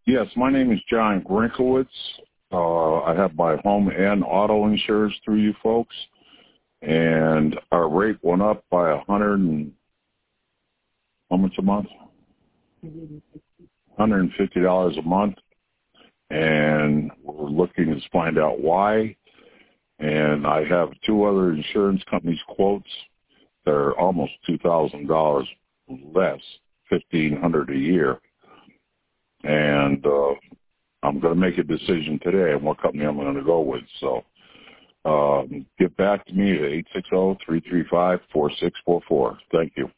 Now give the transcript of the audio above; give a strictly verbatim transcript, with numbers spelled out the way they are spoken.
Yes, my name is John Grinkowitz. Uh, I have my home and auto insurance through you folks, and our rate went up by a hundred and how much a month? one hundred fifty dollars a month, and we're looking to find out why. And I have two other insurance companies' quotes. They're almost two thousand dollars less, fifteen hundred dollars a year. And uh, I'm going to make a decision today on what company I'm going to go with. So um, get back to me at eight six zero, three three five, four six four four. Thank you.